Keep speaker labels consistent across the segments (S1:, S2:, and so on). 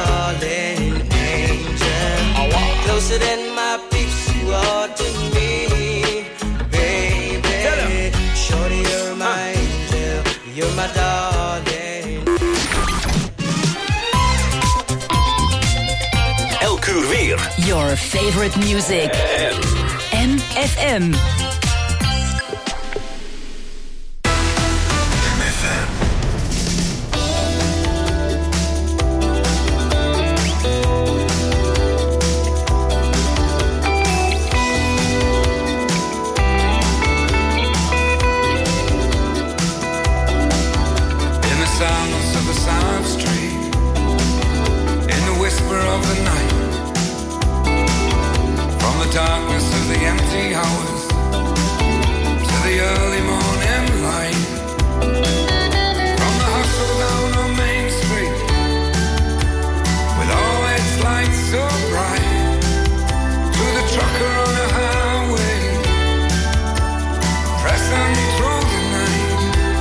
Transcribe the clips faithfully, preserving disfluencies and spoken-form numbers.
S1: darling angel, closer than my peeps you are to me, baby. Shorty, you're my angel, you're my darling.
S2: Elk uur weer.
S3: Your favorite music. M F M.
S4: Darkness of the empty hours to the early morning light. From the hustle down on Main Street, with all its lights so bright, to the trucker on the highway, pressing through the night.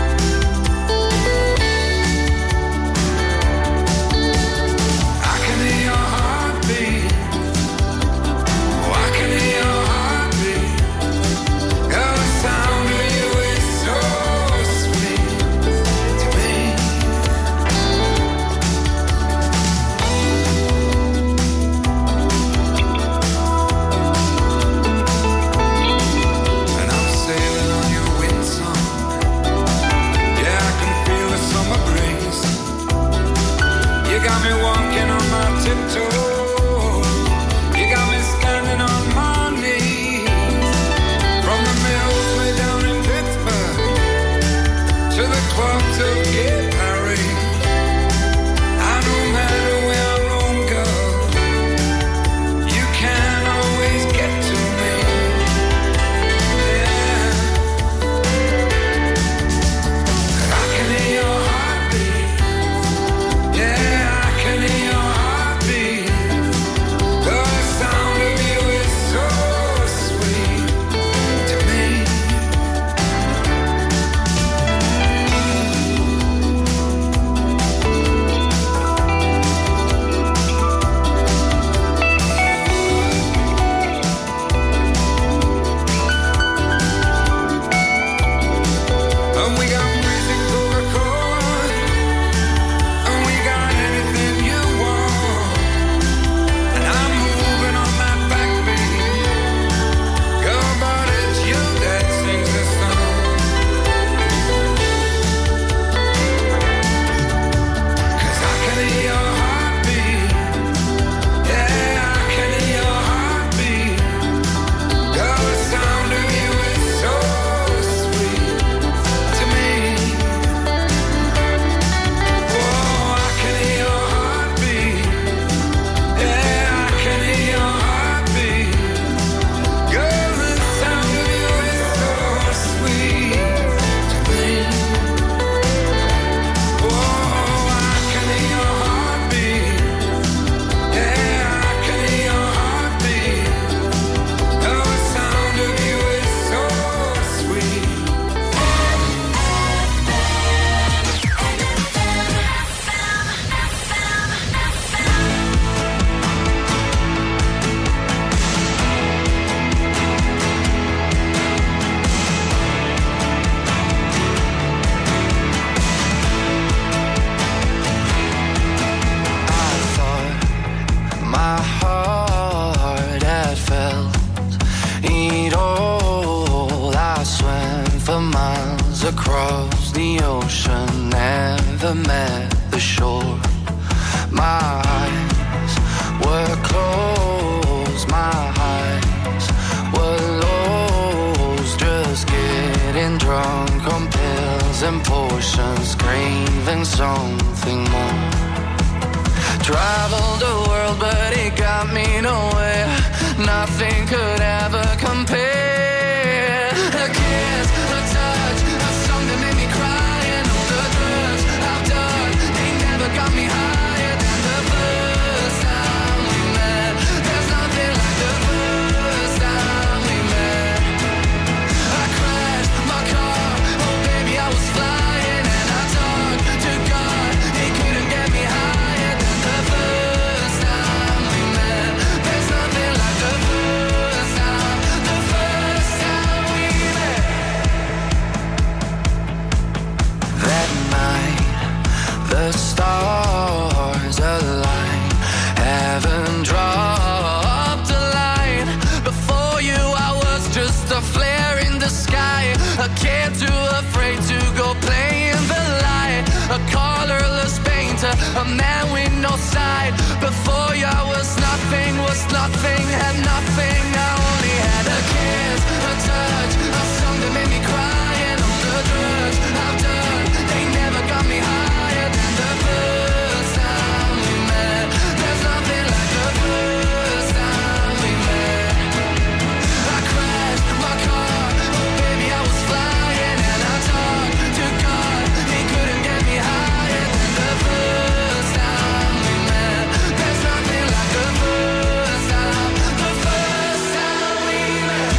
S4: I can hear your heartbeat. Got me walking on my tiptoes. You got me standing on my knees. From the mills way down in Pittsburgh to the clubs of Gay Paris. I no matter where I roam, girl, you can always get to me. Yeah, I can hear your heartbeat. Yeah.
S5: Across the ocean, never met the shore. My eyes were closed, my eyes were lost, just getting drunk on pills and potions, craving something more. Traveled the world, but it got me nowhere. Nothing could ever compare. A kiss, a touch, a song that made me cry, and all the drugs I've done, they never got me higher than the first time we met. There's nothing like the first time we met. I crashed my car, oh baby I was flying, and I talked to God, he couldn't get me higher than the first. Heaven dropped a line. Before you I was just a flare in the sky, a kid too afraid to go play in the light, a colorless painter, a man with no side. Before you I was nothing, was nothing, had nothing. I only had a kiss, a touch, a song that made me cry. And all the drugs I've done, they never got me higher than the first time we met. There's nothing like the first time we met. I crashed my car, oh baby I was flying, and I talked to God, he couldn't get me higher than the first time we met. There's nothing like the first time, the first time we met.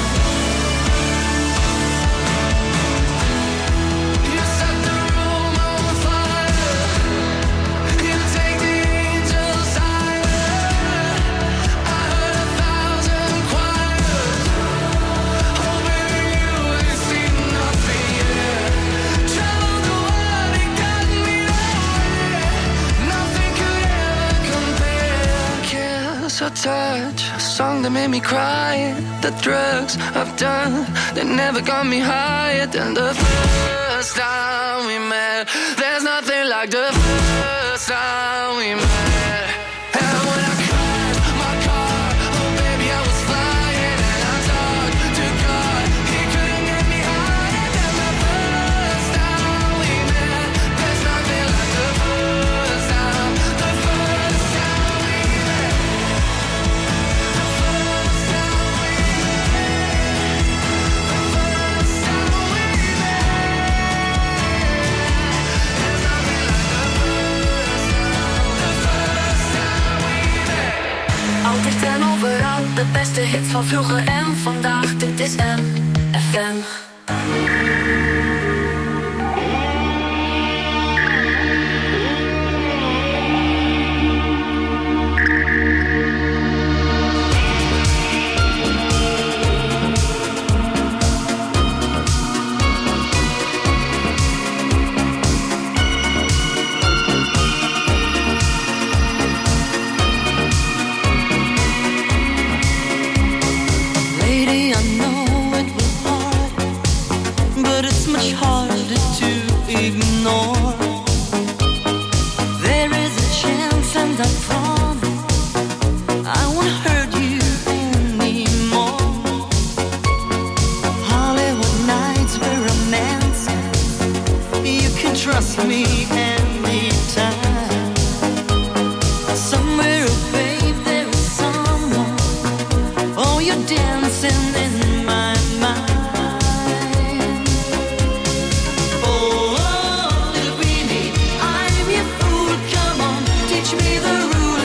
S5: You set the room on fire, you take the angels higher. I heard a thousand choirs, oh baby you ain't seen nothing yet. Traveled the world, it got me nowhere, nothing could ever compare. Kiss or touch, a song that made me cry. The drugs I've done, they never got me higher than the first time we met. There's nothing like the first time we met. And when I crashed my car, oh baby I was flying, and I talked to God, he couldn't get me higher than the first time we met. There's nothing like the first time, the first time we met. The first time we met. The first time we met. There's nothing like the first time, the first time we met.
S2: Altijd en overal, de beste hits van vroeger en vandaag. Dit is M F M.
S6: Lady, I know it was hard, but it's much harder to ignore. There is a chance, and I promise I won't hurt you anymore. Hollywood nights were romantic, you can trust me anytime. Somewhere, oh babe, there is someone. Oh, you're dancing in my mind. Oh, oh, little greenie, I'm your fool. Come on, teach me the rules.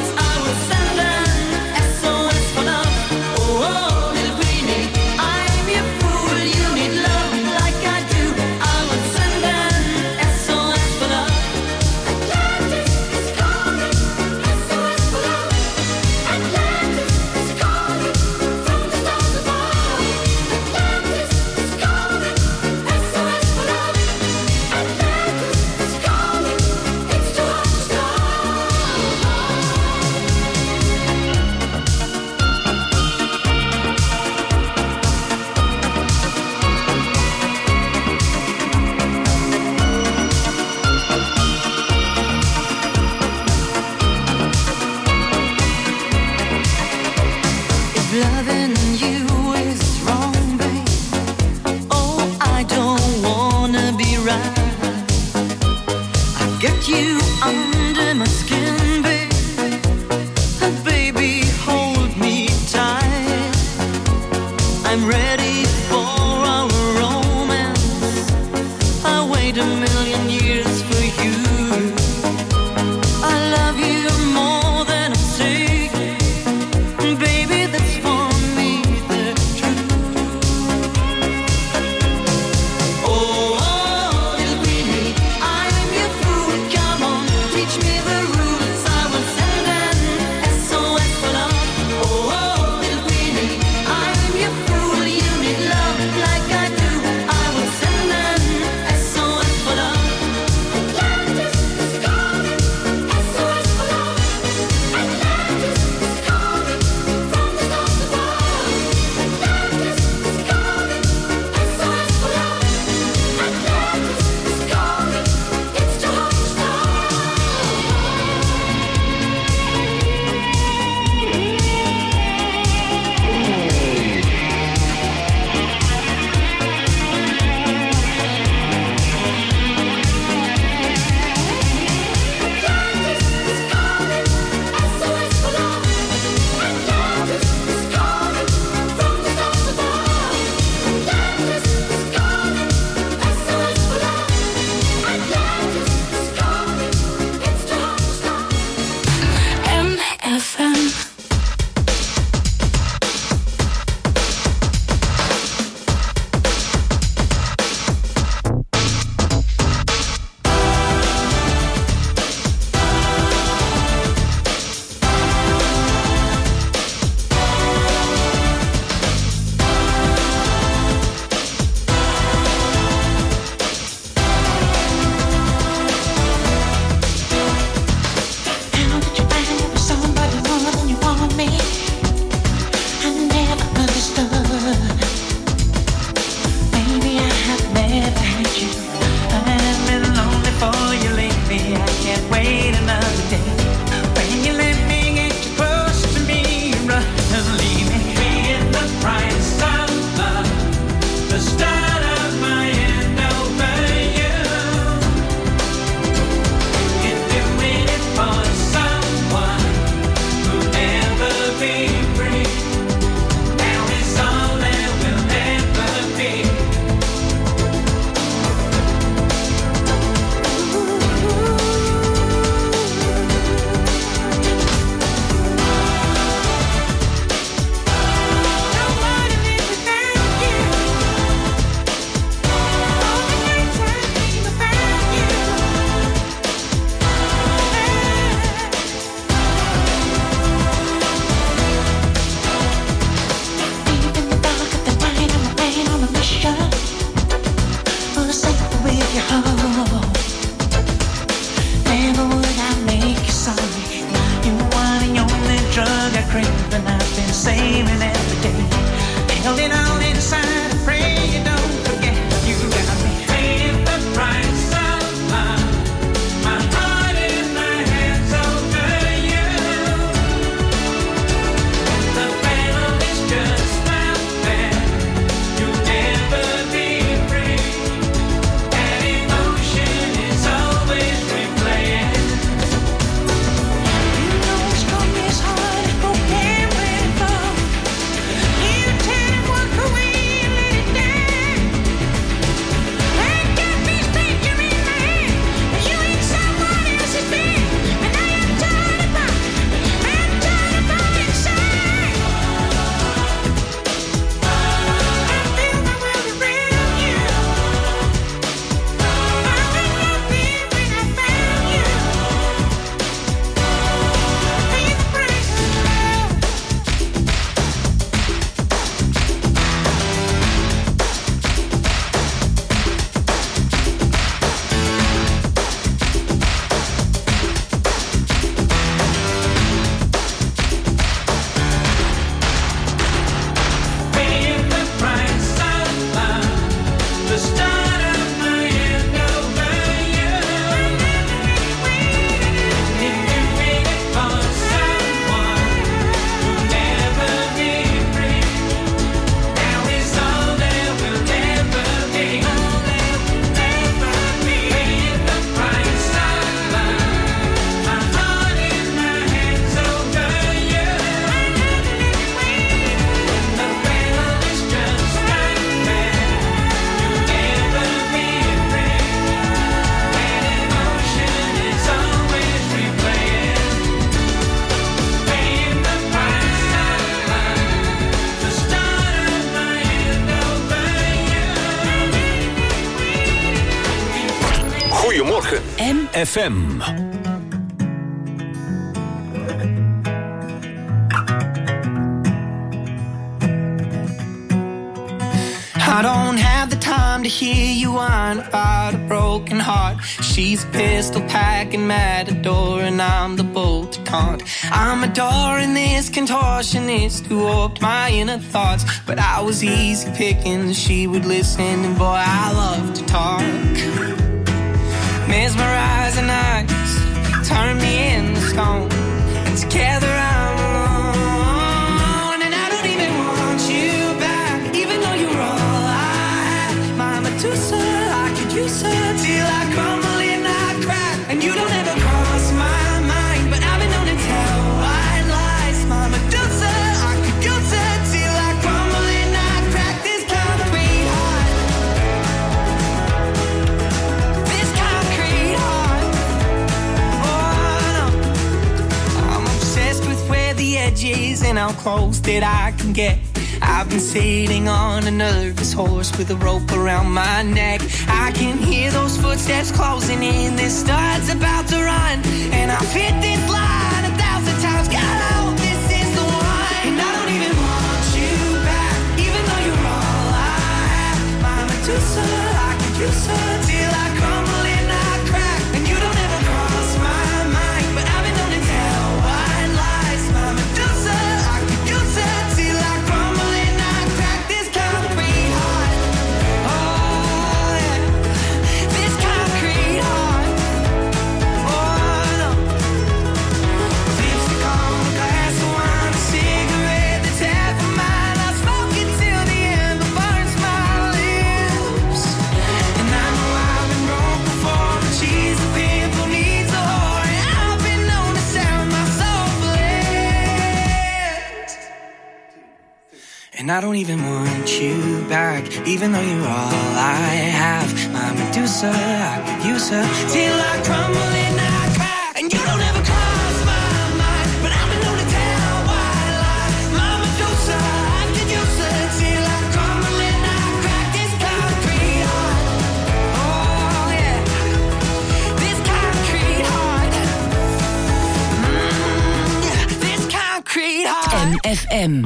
S7: craving I've been saving every day. Held it all inside and pray you don't forget you got me. Paying the price of love, my heart in my hands over you. The battle is just out there, you'll never be free. That emotion is always replaying. You know strong is hard, broken when it falls. You take walk away and let it down. I got these fingers in my hand, but you ain't someone else's man. And I am torn apart, I'm torn apart inside. I feel my world around you. I was nothing when I found you. Pay the price of love. Paying the price of love, the start of my end over you. If you made it for someone who'll never be free, now is all there will ever be. Paying the price of love, my heart in my hands over you. The battle is just out there, you'll never be free. That emotion is always replaying. Paying the price of love, the start of my end over you.
S8: Goedemorgen,
S3: M
S8: F M.
S7: I don't have the time to hear you whine about a broken heart. She's a pistol packing matador and I'm the bull to taunt. I'm adoring this contortionist who warped my inner thoughts. But I was easy picking, she would listen, and boy, I love to talk. Mesmerizing eyes turn me into stone, and together I'm alone. And I don't even want you back, even though you're all I have. My Medusa, I could use her till I crumble and I crack. And you don't ever cross my mind, but I've been known to tell white lies. My Medusa, I could use her till I crumble and I crack. This concrete heart, this concrete heart. Oh no, I'm obsessed with where the edge is and how close that I can get. I've been sitting on a nervous horse with a rope around my neck. I can hear those footsteps closing in, this start's about to run. And I've hit this line a thousand times, God, I hope this is the one. And I don't even want you back, even though you're all I have. My Medusa, I could use her till I crumble and I crack. And you don't ever cross my mind, but I've been known to tell white lies. My Medusa, I could use her till I crumble and I crack. This concrete heart, oh yeah, this concrete heart, oh no. Lipstick on a glass of wine, a cigarette that's half a mile. I smoke it till the ember burns my lips. And I know I've been wrong before, but she's a pimple, needs a whore. And I've been known to sound my soul flipped. And I don't even want you back, even though you're all I have. My Medusa, I could use her till I crumble and I crack. And you don't ever cross my mind, but I've been known to tell white lies. My Medusa, I could use her till I crumble and I crack. This concrete heart, oh yeah, this concrete heart, mm, yeah, this concrete heart.
S3: M F M.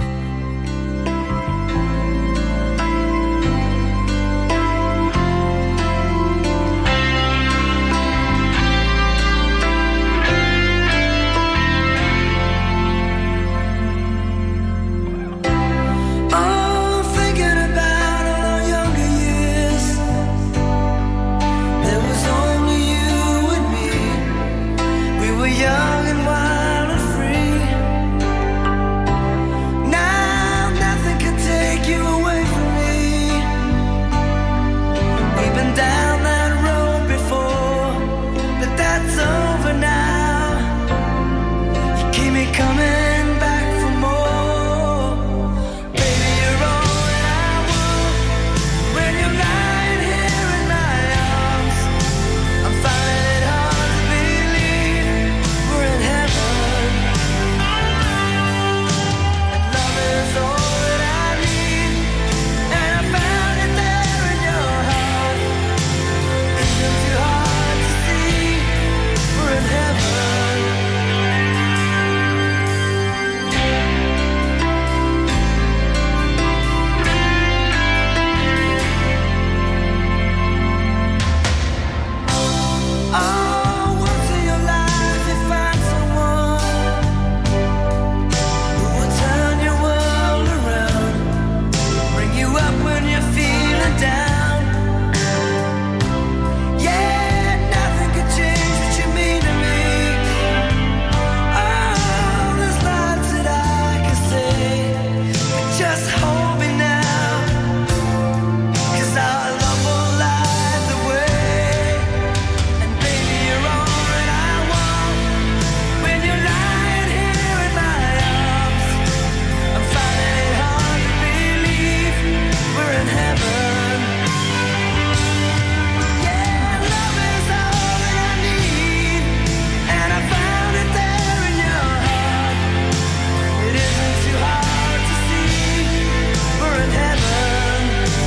S7: coming back for more. Baby, you're all that I want. When you're lying here in my arms, I'm finding it hard to believe we're in heaven. And love is all that I need, and I found it there in your heart. Isn't too hard to see we're in heaven. Oh, once in your life you find someone who will turn your world around, bring you up when you're feeling down. Yeah, nothing could change what you mean to me. Oh, there's lots that I can say, but just hold me now, 'cause our love will light the way. And baby, you're all that I want. When you're lying here in my arms, I'm finding it hard to believe we're in heaven. Yeah, love is all that I need, and I found it there in your heart. It isn't too hard to see we're in heaven.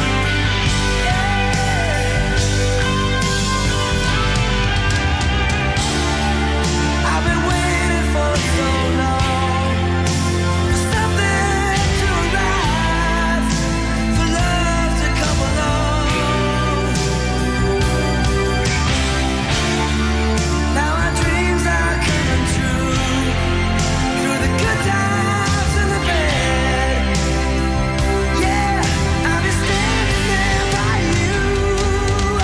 S7: I've been waiting for so long, for something to arrive, for love to come along. Now our dreams are coming true, through the good times and the bad. Yeah, I'll be standing there by you. Oh.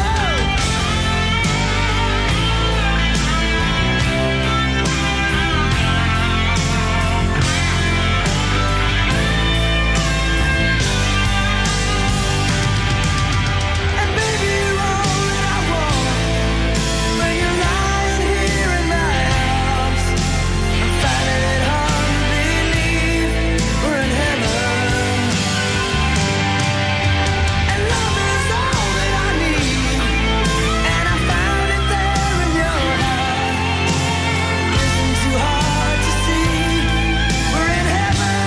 S7: And baby, you're all that I want. When you're lying here in my arms, I'm finding it hard to believe we're in heaven. And love is all that I need, and I found it there in your heart. Isn't too hard to see we're in heaven.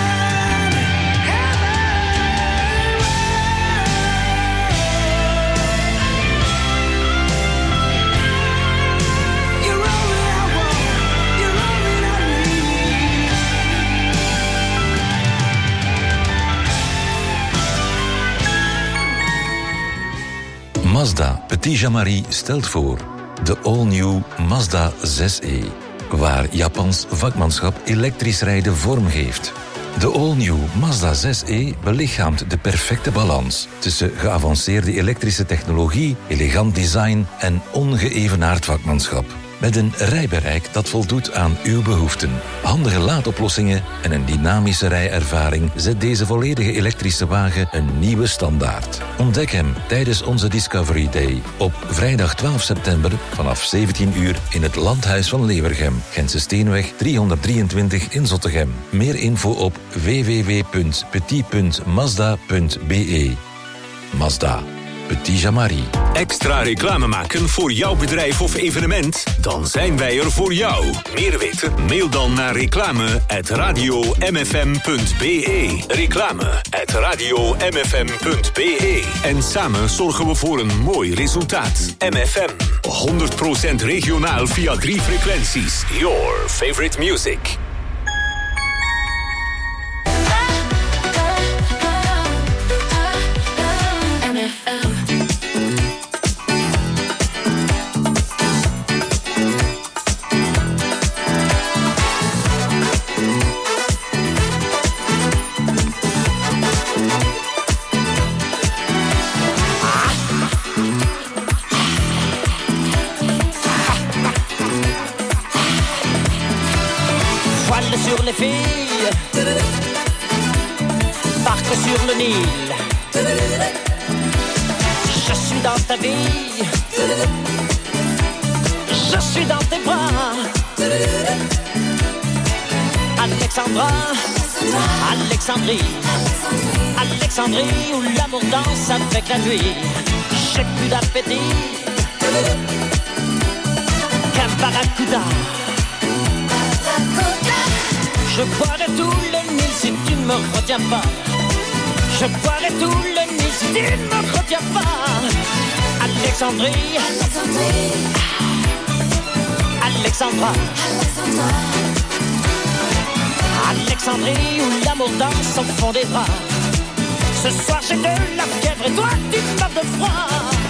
S7: You're all that I want, you're all that I need.
S8: Mazda Petit Jean-Marie stelt voor de all-new Mazda zes e, waar Japans vakmanschap elektrisch rijden vorm geeft. De all-new Mazda zes e belichaamt de perfecte balans tussen geavanceerde elektrische technologie, elegant design en ongeëvenaard vakmanschap. Met een rijbereik dat voldoet aan uw behoeften. Handige laadoplossingen en een dynamische rijervaring zet deze volledige elektrische wagen een nieuwe standaard. Ontdek hem tijdens onze Discovery Day op vrijdag twaalf september vanaf zeventien uur in het Landhuis van Levergem, Gentse Steenweg driehonderddrieëntwintig in Zottegem. Meer info op w w w punt petit punt mazda punt b e. Mazda. Petit Jean-Marie.
S9: Extra reclame maken voor jouw bedrijf of evenement? Dan zijn wij er voor jou. Meer weten? Mail dan naar reclame at radio m f m punt b e. Reclame at radio m f m punt b e. En samen zorgen we voor een mooi resultaat. M F M. honderd procent regionaal via drie frequenties. Your favorite music.
S10: Sur les filles, barque sur le Nil. Je suis dans ta vie, je suis dans tes bras. À Alexandra, Alexandrie, Alexandrie où l'amour danse avec la nuit. J'ai plus d'appétit qu'un barracuda. Je boirai tout le Nil si tu ne me retiens pas. Je boirai tout le Nil si tu ne me retiens pas. Alexandrie, Alexandrie, Alexandra, Alexandrie où l'amour danse au fond des bras. Ce soir j'ai de la fièvre et toi tu meurs de froid.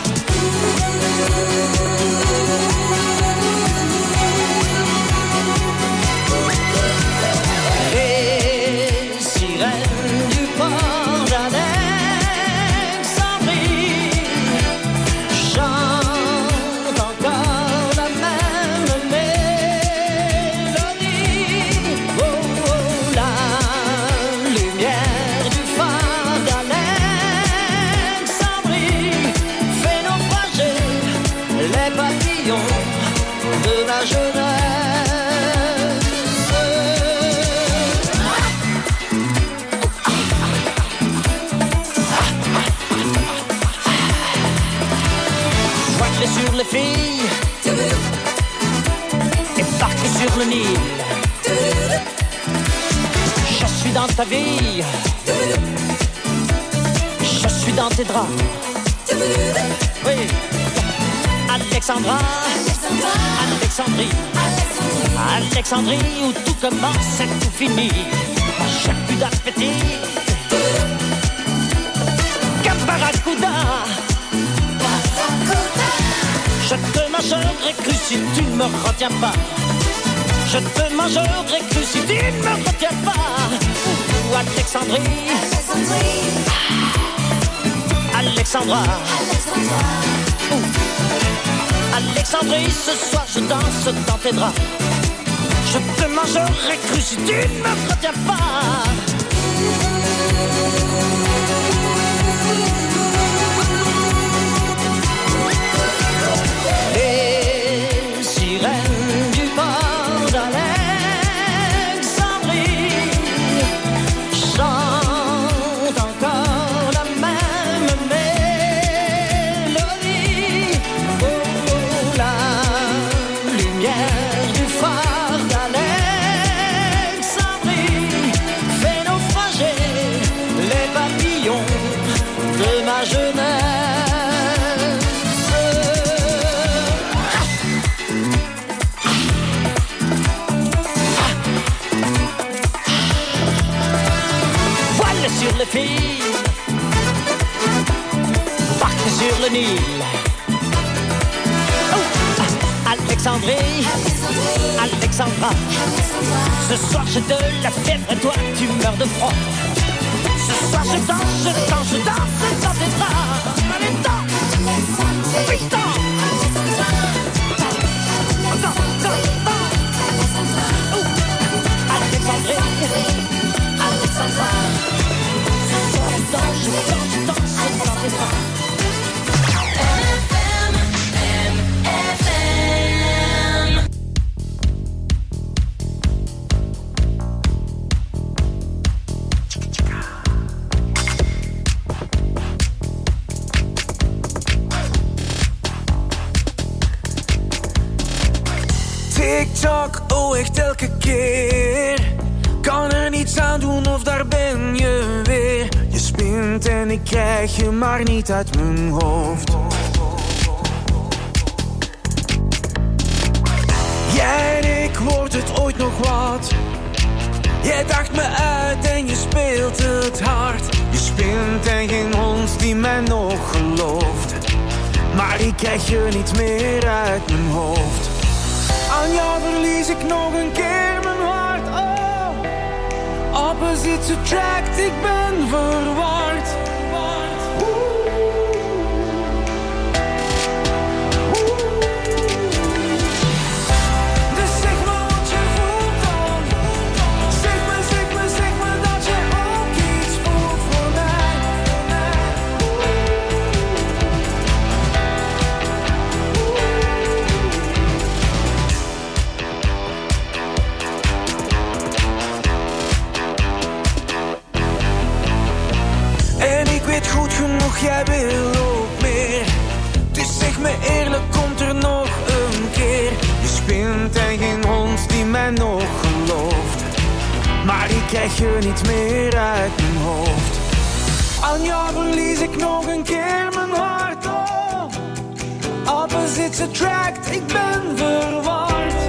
S10: Les sirènes du port d'Alexandrie chantent encore la même mélodie. Oh, oh, la lumière du phare d'Alexandrie fait naufrager les papillons de la jeunesse. Sur les filles et parque sur le Nil. Je suis dans ta vie, je suis dans tes draps. Oui, Alexandra, Alexandrie, Alexandrie où tout commence et tout finit. J'ai plus d'appétit qu'un barracuda. Je te mangerai cru si tu ne me retiens pas. Je te mangerai cru si tu ne me retiens pas. Ou Alexandrie, Alexandra, Ouh. Alexandrie, ce soir je danse dans tes draps. Je te mangerai cru si tu ne me retiens pas. Les sirènes du port d'Alexandrie chantent encore la même mélodie. Oh, la lumière du phare d'Alexandrie fait naufrager les papillons de ma jeunesse. Sur les filles, parque sur le Nil. Oh, Alexandrie, Alexandra, ce soir j'ai de la fièvre et toi tu meurs de froid. Ce soir je danse, je danse, je danse dans tes bras. Allez, danse, oui, danse. Danse, danse, danse. Oh, Alexandrie, Alexandra. Je danse, je danse, je danse dans tes bras.
S11: TikTok, oh echt elke keer. Kan er niets aan doen of daar ben je weer. Je spint en ik krijg je maar niet uit mijn hoofd. Jij en ik, wordt het ooit nog wat? Jij dacht me uit en je speelt het hard. Je spint en geen hond die mij nog gelooft. Maar ik krijg je niet meer uit mijn hoofd. Aan jou verlies ik nog een keer mijn hart, oh. Opposites attract, ik ben verward. Dus zeg me wat je voelt dan. Zeg me, zeg me, zeg me dat je ook iets voelt voor mij. Doch jij wil ook meer. Dus zeg me eerlijk, komt er nog een keer. Je spint en geen hond die mij nog gelooft. Maar ik krijg je niet meer uit mijn hoofd. Aan jou verlies ik nog een keer mijn hart. Oh, opposites attract, ik ben verward.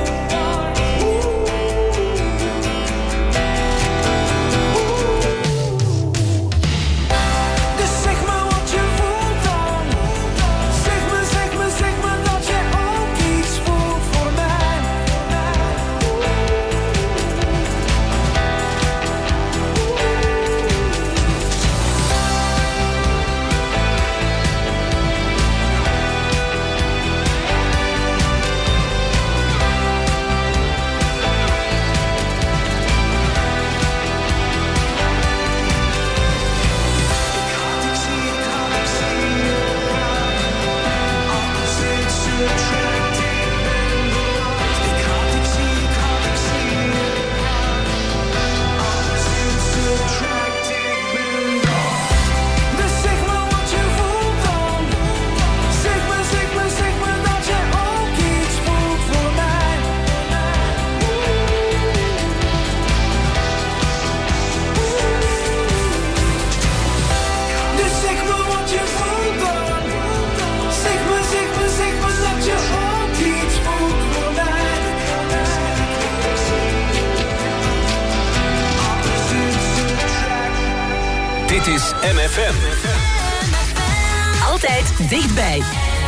S9: Dit is M F M.
S3: Altijd dichtbij.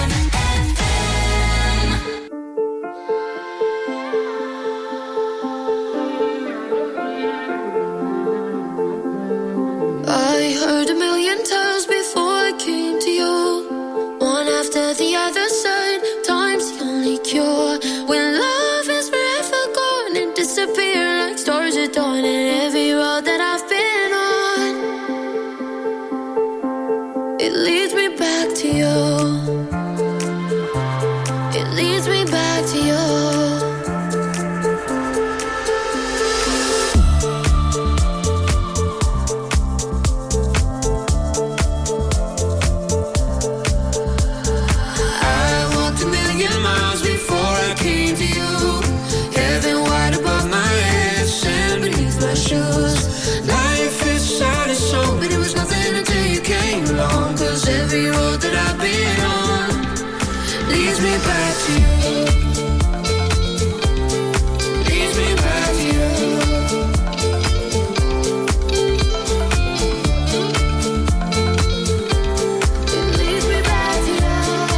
S2: I heard a million times before I came to you. One after the other side, time's the only cure. When love is forever gone and disappear like stars at dawn. And every road that I've been on, it leads me back to you. It leads me back to you. Every road that I've been on leads me back to you. Leads me back to you. It leads me back to you.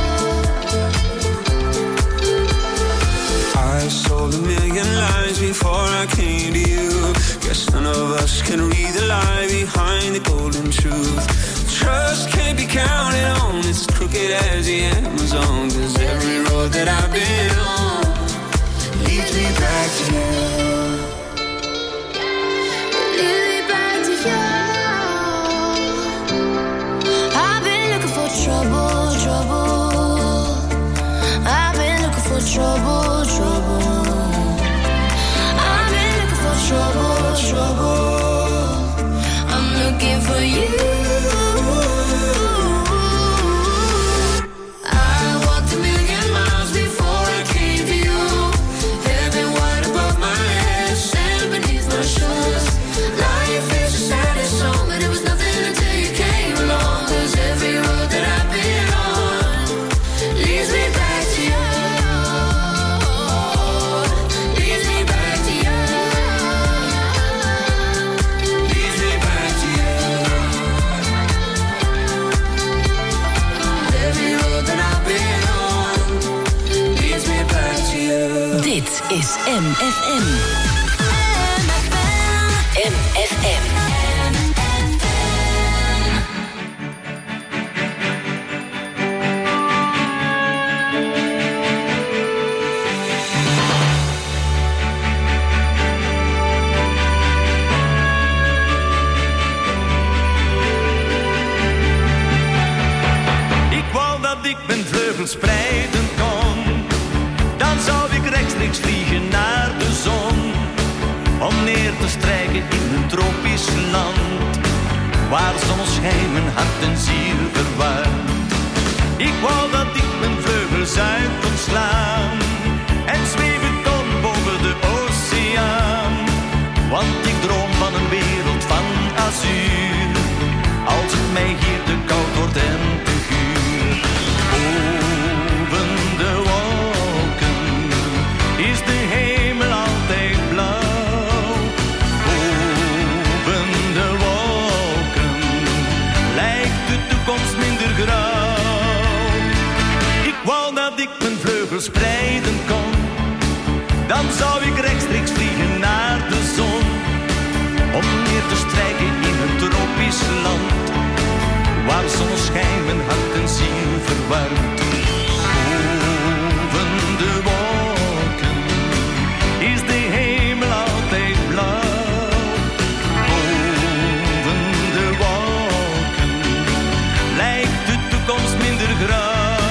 S11: I sold a million lies before I came to you. Guess none of us can read the lie behind the golden truth. Trust can't be counted on, it's crooked as the Amazon. Cause every road that I've been on leads me back to you.
S2: Leads me back to you. I've been looking for trouble, trouble. I've been looking for trouble, trouble. I've been looking for trouble, trouble. I'm looking for you.
S3: Dit is M F M. M F M.
S12: Ik wou dat ik mijn vleugels spreiden kon, dan zou ik rechtstreeks vliegen naar de zon, om neer te strijken in een tropisch land, waar zonneschijn mijn hart en ziel verwarmt. Ik wou dat ik mijn vleugels uit kon slaan en zweven kon boven de oceaan. Want ik droom van een wereld van azuur, als het mij hier te koud wordt en te guur. Boven de wolken is de hemel altijd blauw. Boven de wolken lijkt de toekomst minder grauw. Ik wou dat ik mijn vleugels spreiden kon, dan zou ik rechtstreeks vliegen naar de zon, om neer te strijken in een tropisch land, waar zonneschijn mijn hart en ziel verwarmt. Boven de wolken is de hemel altijd blauw. Boven de wolken lijkt de toekomst minder grauw.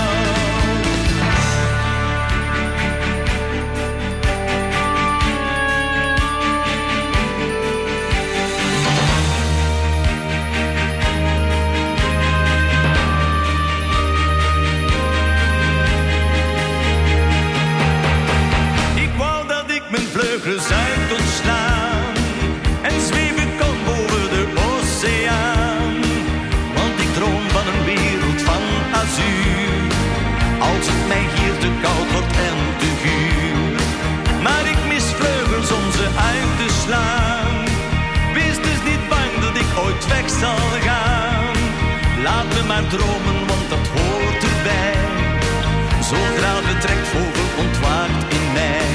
S12: Vleugels uit ontslaan en zweven kon boven de oceaan. Want ik droom van een wereld van azuur, als het mij hier te koud wordt en te guur. Maar ik mis vleugels om ze uit te slaan. Wees dus niet bang dat ik ooit weg zal gaan. Laat me maar dromen, want dat hoort erbij. Zodra de trekvogel ontwaakt in mij.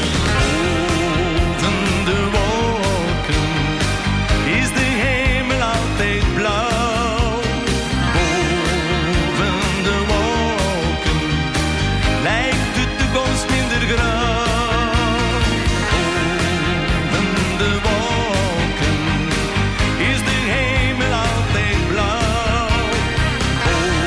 S12: De wolken is de hemel altijd blauw. Boven de wolken lijkt de toekomst minder grauw. Boven de wolken is de hemel altijd blauw. Boven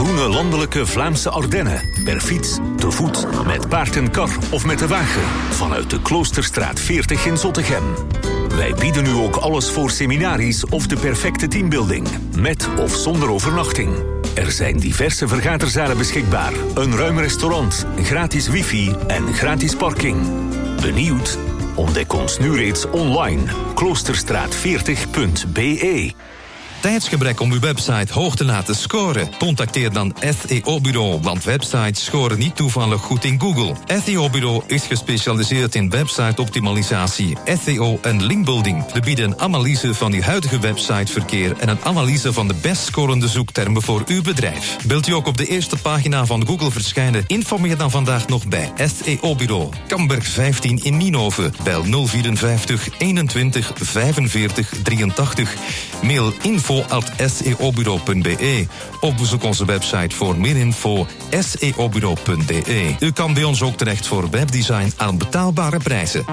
S9: groene landelijke Vlaamse Ardennen. Per fiets, te voet, met paard en kar of met de wagen. Vanuit de Kloosterstraat veertig in Zottegem. Wij bieden nu ook alles voor seminaries of de perfecte teambuilding. Met of zonder overnachting. Er zijn diverse vergaderzalen beschikbaar. Een ruim restaurant, gratis wifi en gratis parking. Benieuwd? Ontdek ons nu reeds online. kloosterstraat veertig punt b e.
S13: Tijdsgebrek om uw website hoog te laten scoren? Contacteer dan S E O-bureau, want websites scoren niet toevallig goed in Google. S E O-bureau is gespecialiseerd in website-optimalisatie, S E O en linkbuilding. We bieden een analyse van uw huidige websiteverkeer en een analyse van de best scorende zoektermen voor uw bedrijf. Wilt u ook op de eerste pagina van Google verschijnen? Informeer dan vandaag nog bij S E O-bureau. Kamberg vijftien in Nienhoven. Bel nul vierenvijftig eenentwintig vijfenveertig drieëntachtig. Mail info at s e o bureau punt b e of bezoek onze website voor meer info s e o bureau punt b e. U kan bij ons ook terecht voor webdesign aan betaalbare prijzen.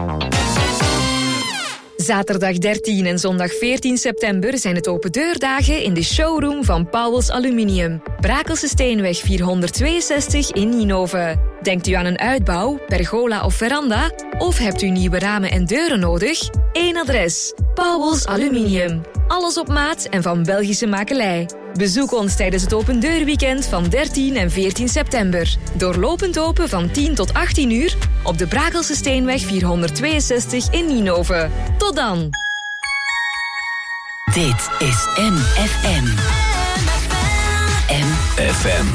S14: Zaterdag dertien en zondag veertien september zijn het opendeurdagen in de showroom van Pauwels Aluminium. Brakelse Steenweg vierhonderdtweeënzestig in Nienhoven. Denkt u aan een uitbouw, pergola of veranda? Of hebt u nieuwe ramen en deuren nodig? Eén adres. Pauwels Aluminium. Alles op maat en van Belgische makelij. Bezoek ons tijdens het opendeurweekend van dertien en veertien september. Doorlopend open van tien tot achttien uur op de Brakelse Steenweg vierhonderdtweeënzestig in Nienhoven. Tot dan!
S3: Dit is M F M. M F M.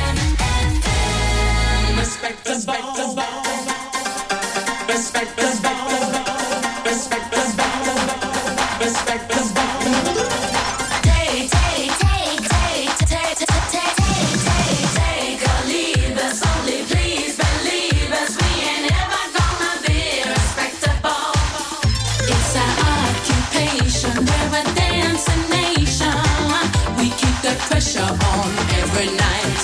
S15: Respect us, respect us, respect us, respect us, respect us. Take, take, take, take, take, take, take, take, take a leave us. Only please believe us. We ain't ever gonna be respectable. It's our occupation. We're a dancing nation. We keep the pressure on every night.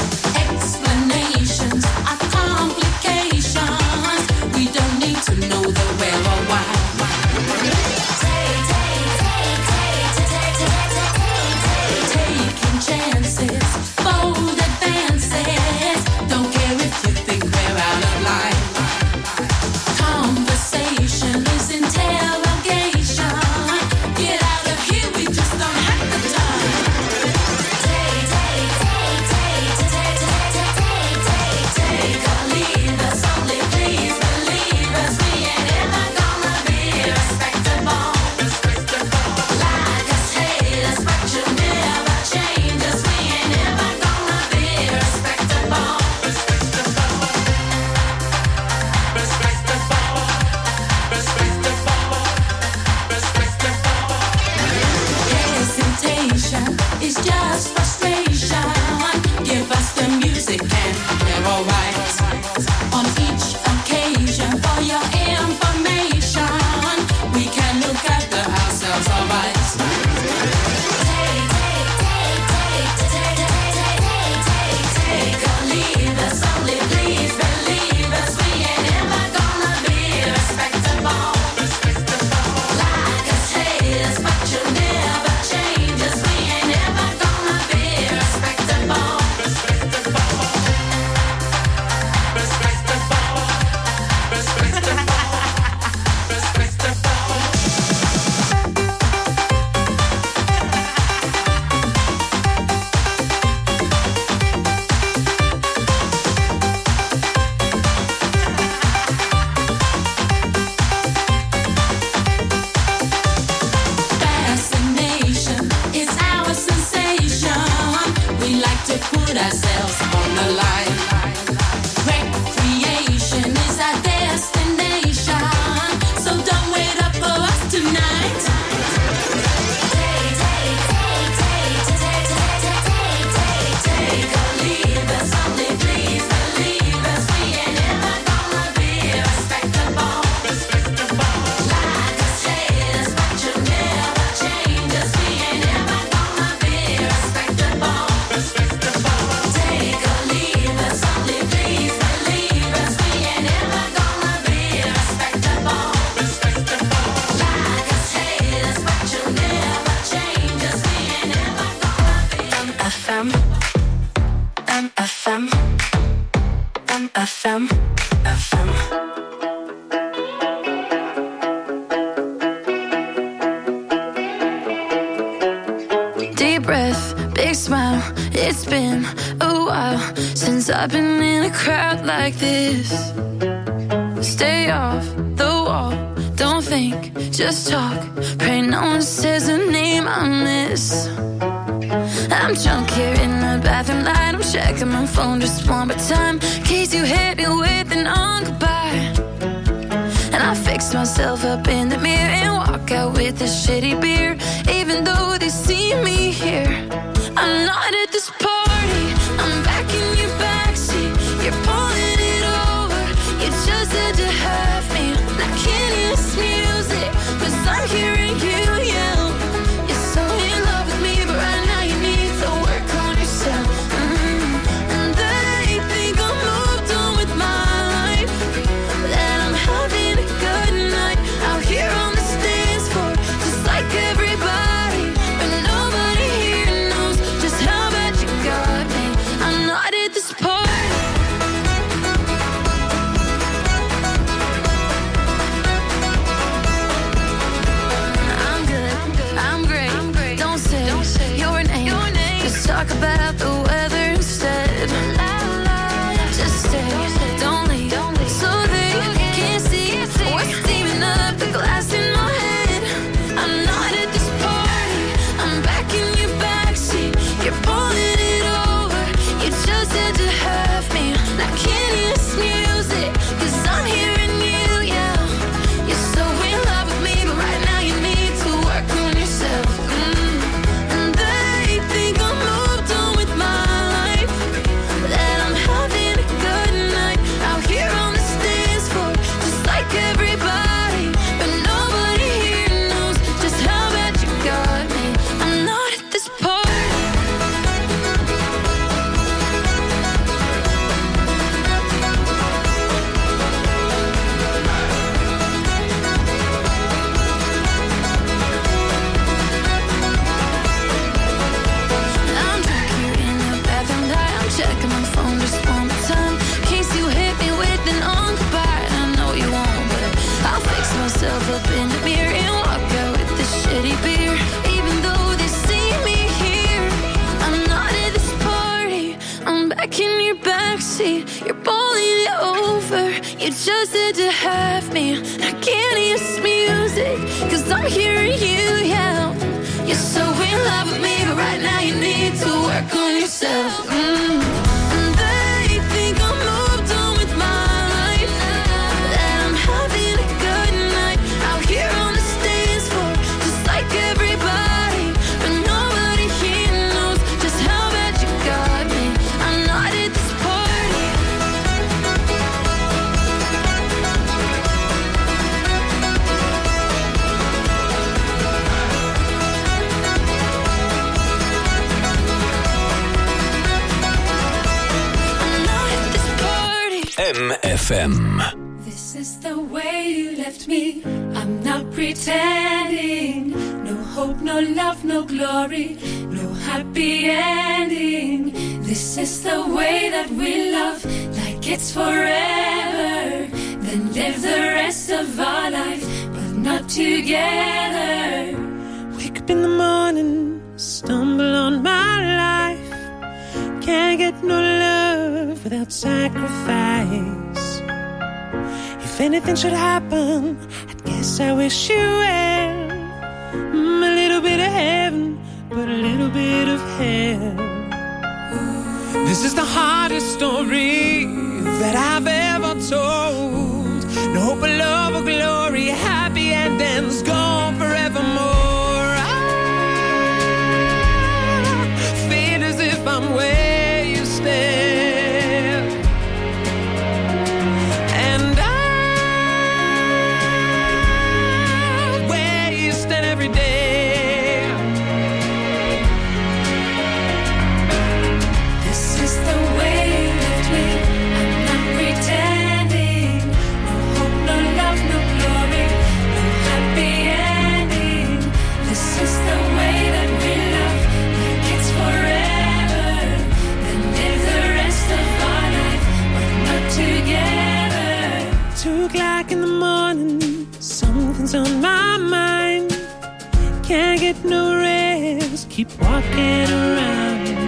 S15: Explanations are complications. We don't need to know
S2: smile. It's been a while since I've been in a crowd like this. Stay off the wall, don't think, just talk. Pray no one says a name I miss. I'm drunk here in the bathroom light. I'm checking my phone just one more time, in case you hit me with an on goodbye. And I fix myself up in the mirror and walk out with a shitty beer. Even though they see me here, I'm not at this party. I'm back in your backseat. You're pulling it over. You just had to have me. I can't hear this music, 'cause I'm hearing you yell. You're so in love with me, but right now you need to work on yourself. Mm. And they think I'm moved on with my life, that I'm having a good night out here on the dance floor, just like everybody. But nobody here knows just how bad you got me. I'm not at this party. I'm good, I'm great. Don't say your name. Just talk about the weather instead. Just stay, don't leave, so they can't see what's steaming up the glass in my head. I'm not at this party. I'm back in your backseat. You're pulling it over. You just had to have me. I can't hear this music, 'cause I'm hearing you yell. You're so in love with me, but right now you need to work on yourself. Mm. And they think I'm moved on with my life, that I'm having a good night out here on the dance floor, just like everybody. But nobody here knows just how bad you got me. I'm not at this party. I'm drunk here in the bathroom light. I'm checking my phone just one more time, in case you hit me with an on goodbye. And I know you won't, but I'll fix myself up in the mirror and walk out with this shitty beer. Even though they see me here, I'm not at this party. I'm back in your backseat. You're pulling it over. You just had to have me. I can't hear this music, 'cause I'm hearing you yell. You're so in love with me, but right now you need to work on yourself. Mm. And they think I'm moved on with my life, that I'm having a good night out here on the dance floor, just like everybody. But nobody here knows just how bad you got me. I'm not at this party. I'm not at this party.
S9: M F M.
S15: This is the way you left me. I'm not pretending. No hope, no love, no glory, no happy ending. This is the way that we love, like it's forever. Then live the rest of our life, but not together.
S7: Wake up in the morning, stumble on my life. Can't get no love without sacrifice. If anything should happen, I guess I wish you well. Mm, a little bit of heaven, but a little bit of hell. This is the hardest story that I've ever told. No hope of love or glory, happy endings gone forevermore. I feel as if I'm where you stand, and I'm where you stand every day.
S15: This is the way you left me. I'm not pretending. No hope, no love, no glory, no happy ending. This is the way that we love, like it's forever. Then live the rest of our life, but not together.
S7: Two o'clock in the morning, something's on my mind. Can't get no rest, keep walking around.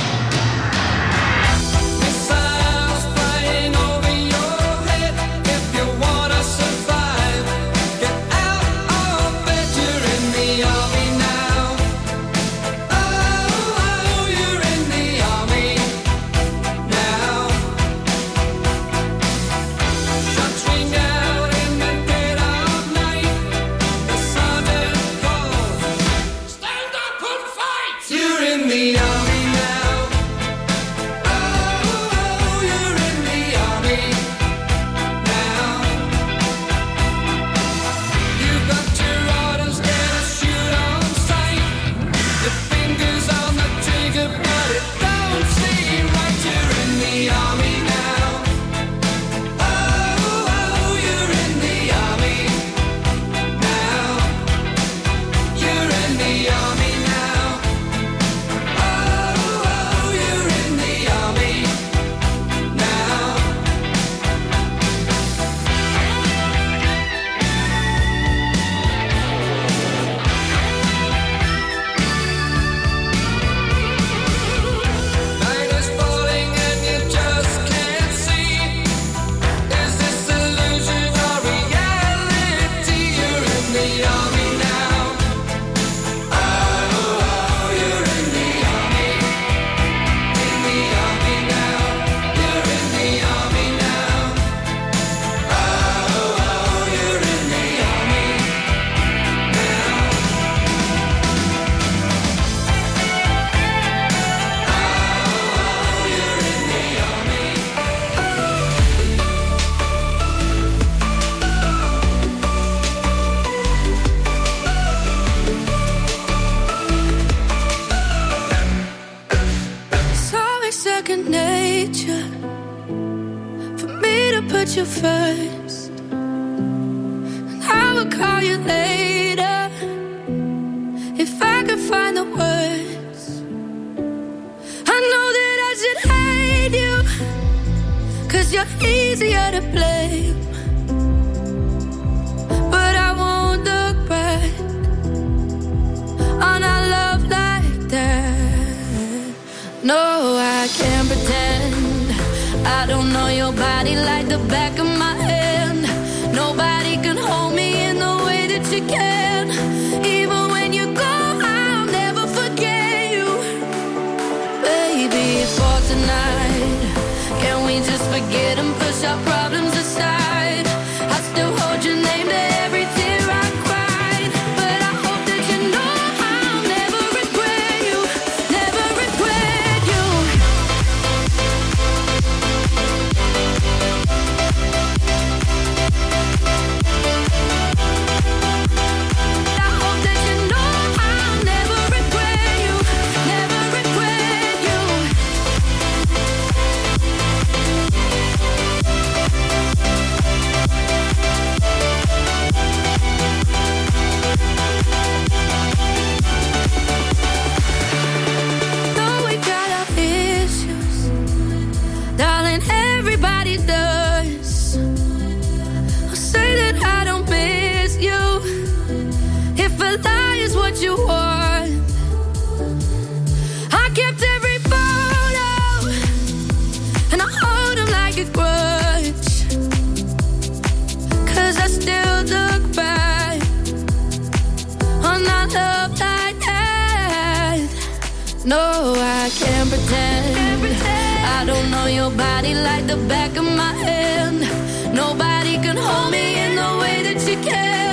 S2: like second nature for me to put you first. And I will call you later if I could find the words. I know that I should hate you, 'cause you're easier to blame. But I won't look back on our love like that. No, I can't pretend I don't know your body like the back of my hand. Nobody can hold me in the way that you can. Even when you go, I'll never forget you. Baby, for tonight, can we just forget and push our problems aside? I still hold your name to every tear I cried. But I hope that you know I'll never regret you, never regret you. I hope that you know I'll never regret you, never regret you. Though we got our issues, darling, everybody does. I'll say that I don't miss you if a lie is what you want. I kept every photo and I hold them like a grudge, 'cause I still look back on our love like that. No, I can't pretend I don't know your body like the back of my hand. Nobody can hold me in the way that you can.